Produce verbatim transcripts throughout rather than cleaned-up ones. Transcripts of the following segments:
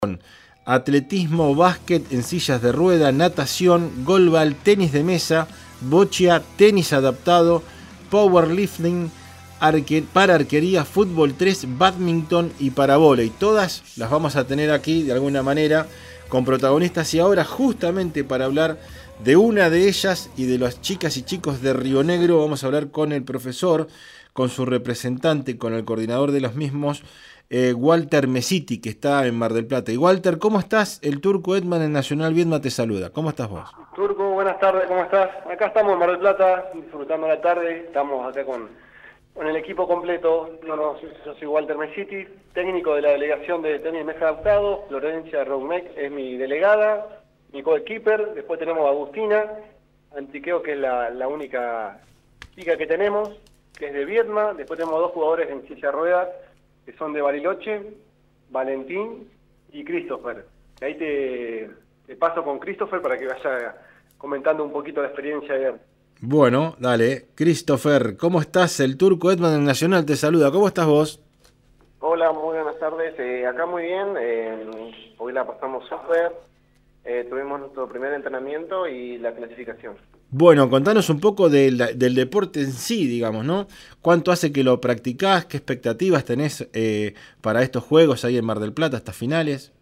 Atletismo, básquet en sillas de rueda, natación, golbal, tenis de mesa, boccia, tenis adaptado, powerlifting, arque, para arquería, fútbol tres, badminton y para vóley. Todas las vamos a tener aquí de alguna manera con protagonistas, y ahora justamente para hablar de una de ellas y de las chicas y chicos de Río Negro vamos a hablar con el profesor, con su representante, con el coordinador de los mismos, eh, Walter Mesiti, que está en Mar del Plata. Y Walter, ¿cómo estás? El Turco Edman en Nacional Viedma te saluda. ¿Cómo estás vos? Turco, buenas tardes, ¿cómo estás? Acá estamos en Mar del Plata, disfrutando la tarde, estamos acá con, con el equipo completo. No, no, yo soy Walter Mesiti, técnico de la delegación de tenis mesa adaptado. Florencia Roumec es mi delegada, mi coequiper. Después tenemos a Agustina Antiqueo, que es la, la única chica que tenemos, que es de Viedma. Después tenemos dos jugadores en silla de ruedas, que son de Bariloche, Valentín y Christopher. Ahí te, te paso con Christopher para que vaya comentando un poquito la experiencia de él. Bueno, dale. Christopher, ¿cómo estás? El Turco Edman en Nacional te saluda. ¿Cómo estás vos? Hola, muy buenas tardes. Eh, acá muy bien. Eh, hoy la pasamos súper. Eh, tuvimos nuestro primer entrenamiento y la clasificación. Bueno, contanos un poco del, del deporte en sí, digamos, ¿no? ¿Cuánto hace que lo practicás? ¿Qué expectativas tenés eh, para estos juegos ahí en Mar del Plata, estas finales?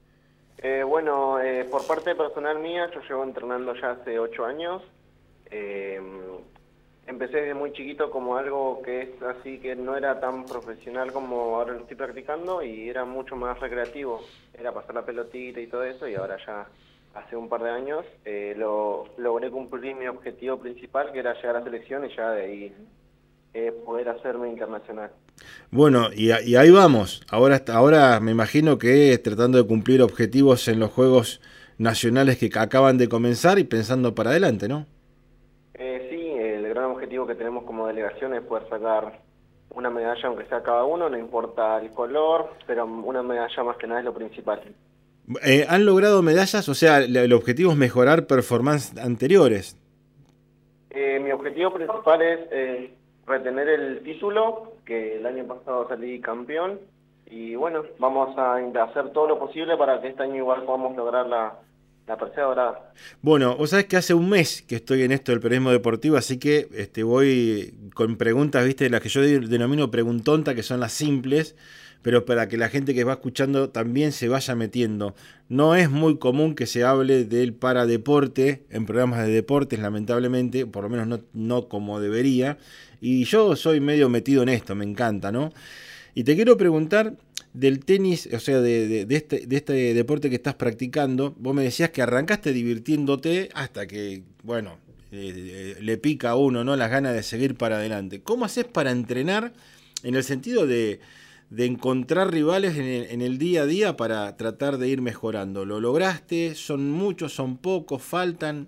Eh, bueno, eh, por parte personal mía, yo llevo entrenando ya hace ocho años. Eh, empecé desde muy chiquito como algo que es así, que no era tan profesional como ahora lo estoy practicando, y era mucho más recreativo. Era pasar la pelotita y todo eso, y ahora ya hace un par de años eh, lo logré cumplir mi objetivo principal, que era llegar a la selección, y ya de ahí eh, poder hacerme internacional. Bueno, y, y ahí vamos. Ahora, ahora me imagino que tratando de cumplir objetivos en los Juegos Nacionales que acaban de comenzar y pensando para adelante, ¿no? Eh, sí, el gran objetivo que tenemos como delegación es poder sacar una medalla, aunque sea cada uno, no importa el color, pero una medalla más que nada es lo principal. Eh, ¿Han logrado medallas? O sea, el objetivo es mejorar performances anteriores. Eh, mi objetivo principal es eh, retener el título, que el año pasado salí campeón, y bueno, vamos a hacer todo lo posible para que este año igual podamos lograr la, la tercera dorada. Bueno, vos sabés que hace un mes que estoy en esto del periodismo deportivo, así que este, voy con preguntas, viste, las que yo denomino preguntonta, que son las simples, pero para que la gente que va escuchando también se vaya metiendo. No es muy común que se hable del paradeporte en programas de deportes, lamentablemente, por lo menos no, no como debería, y yo soy medio metido en esto, me encanta, ¿no? Y te quiero preguntar del tenis, o sea, de, de, de, este, de este deporte que estás practicando. Vos me decías que arrancaste divirtiéndote hasta que, bueno, eh, le pica a uno, ¿no?, las ganas de seguir para adelante. ¿Cómo haces para entrenar en el sentido de, de encontrar rivales en el, en el día a día para tratar de ir mejorando? ¿Lo lograste? ¿Son muchos? ¿Son pocos? ¿Faltan?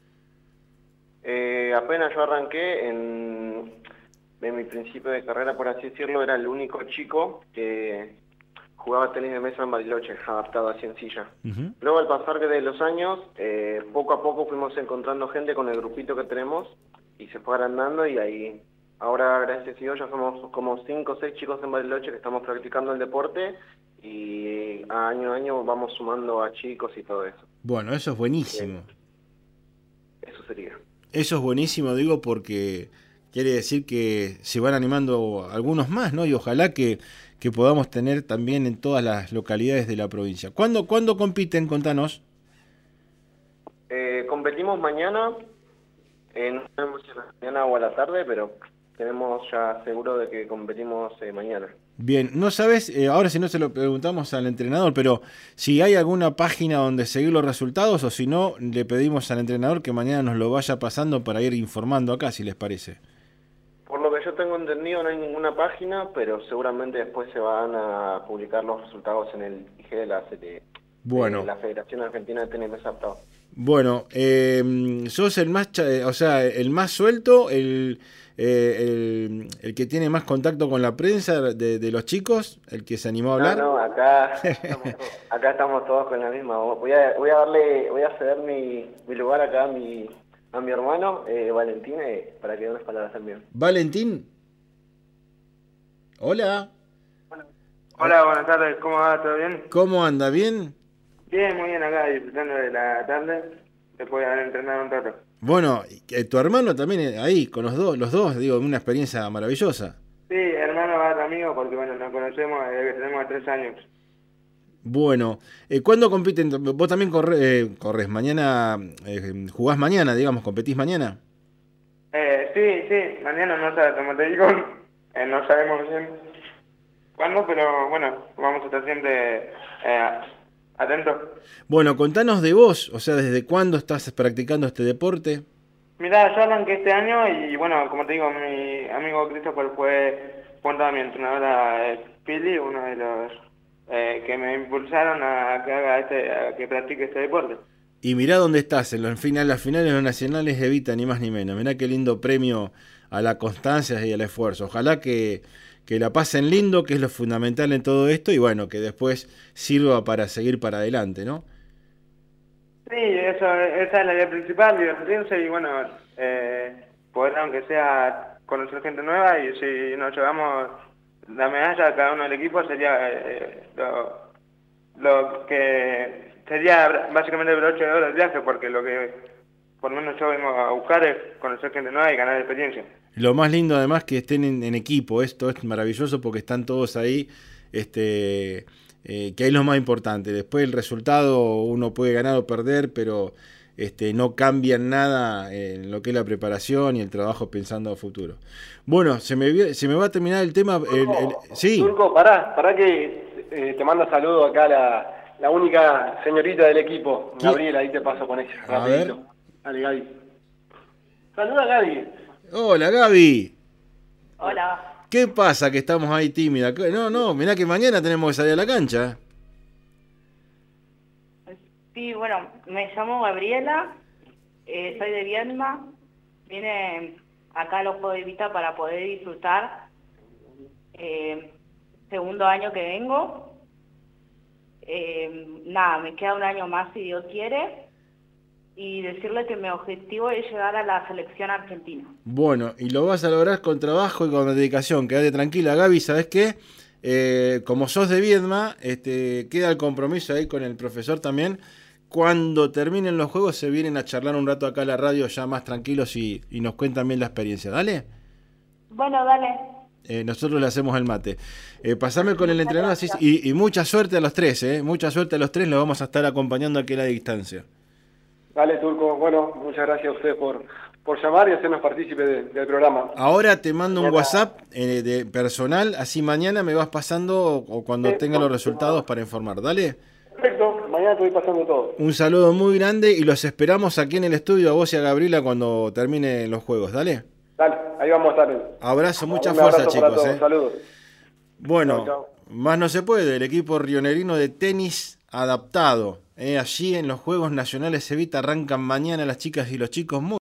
Eh, apenas yo arranqué en, en mi principio de carrera, por así decirlo, era el único chico que jugaba tenis de mesa en Bariloche, adaptado así en silla. Uh-huh. Luego, al pasar de los años, eh, poco a poco fuimos encontrando gente con el grupito que tenemos, y se fue agrandando, y ahí, ahora, gracias a Dios, ya somos como cinco o seis chicos en Bariloche que estamos practicando el deporte, y año a año vamos sumando a chicos y todo eso. Bueno, eso es buenísimo. Eh, eso sería. Eso es buenísimo, digo, porque quiere decir que se van animando algunos más, ¿no? Y ojalá que, que podamos tener también en todas las localidades de la provincia. ¿Cuándo, ¿cuándo compiten? Contanos. Eh, competimos mañana, eh, no sabemos si a la mañana o a la tarde, pero tenemos ya seguro de que competimos eh, mañana. Bien, no sabes, eh, ahora si no se lo preguntamos al entrenador, pero si hay alguna página donde seguir los resultados, o si no, le pedimos al entrenador que mañana nos lo vaya pasando para ir informando acá, si les parece. Por lo que yo tengo entendido, no hay ninguna página, pero seguramente después se van a publicar los resultados en el I G de la, de, bueno. de la Federación Argentina de Tenis Mesa Adaptado. Bueno, eh, sos el más, o sea, el más suelto, el, eh, el, el que tiene más contacto con la prensa de, de los chicos, el que se animó a hablar. No, no, acá estamos, acá estamos todos con la misma. Voy a, voy a darle, voy a ceder mi, mi lugar acá a mi, a mi hermano, eh, Valentín, eh, para que dé unas palabras también. Valentín. Hola. Hola. Hola, buenas tardes, ¿cómo va? ¿Todo bien? ¿Cómo anda? ¿Bien? Bien, muy bien acá, disfrutando de la tarde, después de haber entrenado un rato. Bueno, eh, tu hermano también ahí, con los dos, los dos, digo, una experiencia maravillosa. Sí, hermano barra amigo, porque bueno, nos conocemos desde que tenemos tres años. Bueno, eh, ¿cuándo compiten? Vos también corre, eh, corres mañana, eh, jugás mañana, digamos, competís mañana. Eh, sí, sí, mañana no sabemos, como te digo, eh, no sabemos bien cuándo, pero bueno, vamos a estar siempre eh, atentos. Bueno, contanos de vos, o sea, ¿desde cuándo estás practicando este deporte? Mirá, yo arranqué este año y bueno, como te digo, mi amigo Christopher fue junto a mi entrenadora eh, Pili, uno de los eh, que me impulsaron a que haga este, a que practique este deporte. Y mirá dónde estás, en, lo, en final, las finales de los nacionales de Evita, ni más ni menos. Mirá qué lindo premio a la constancia y al esfuerzo. Ojalá que, que la pasen lindo, que es lo fundamental en todo esto, y bueno, que después sirva para seguir para adelante, ¿no? Sí, eso, esa es la idea principal, divertirse y bueno, eh, poder aunque sea conocer gente nueva y si nos llevamos la medalla a cada uno del equipo sería eh, lo, lo que sería básicamente el broche de oro del viaje, porque lo que por lo menos yo vengo a buscar es conocer gente nueva y ganar experiencia. Lo más lindo además que estén en, en equipo, esto es maravilloso porque están todos ahí, este, eh, que es lo más importante. Después el resultado uno puede ganar o perder, pero este, no cambia nada en lo que es la preparación y el trabajo pensando a futuro. Bueno, se me, se me va a terminar el tema. El, el, sí. Turco, pará, pará que eh, te manda saludo acá la, la única señorita del equipo, ¿Quién? Gabriela, ahí te paso con ella, A rapidito. ver. Dale, Gaby. Saluda, Gaby. Hola, Gaby. Hola. ¿Qué pasa que estamos ahí tímida? No, no, mirá que mañana tenemos que salir a la cancha. Sí, bueno, me llamo Gabriela, eh, soy de Viedma, vine acá a los Juegos de Vita para poder disfrutar. Eh, segundo año que vengo. Eh, nada, me queda un año más si Dios quiere. Y decirle que mi objetivo es llegar a la selección argentina. Bueno, y lo vas a lograr con trabajo y con dedicación. Quédate tranquila, Gaby, ¿sabés qué? Eh, como sos de Viedma, este, queda el compromiso ahí con el profesor también. Cuando terminen los juegos se vienen a charlar un rato acá a la radio ya más tranquilos y, y nos cuentan bien la experiencia. ¿Dale? Bueno, dale. Eh, nosotros le hacemos el mate. Eh, pasame con el entrenador así, y, y mucha suerte a los tres, ¿eh? Mucha suerte a los tres, los vamos a estar acompañando aquí a la distancia. Dale, Turco. Bueno, muchas gracias a ustedes por, por llamar y hacernos partícipe de, del programa. Ahora te mando un WhatsApp eh, de personal, así mañana me vas pasando o, o cuando Sí, tenga los resultados para informar. Dale. Perfecto, mañana te voy pasando todo. Un saludo muy grande y los esperamos aquí en el estudio a vos y a Gabriela cuando terminen los juegos. Dale. Dale, ahí vamos a estar. Abrazo, mucha Un fuerza, abrazo para chicos. todos. Eh. Saludos. Bueno, Chau, chau. más no se puede. El equipo rionerino de tenis adaptado. Eh, allí en los Juegos Nacionales Evita arrancan mañana las chicas y los chicos muy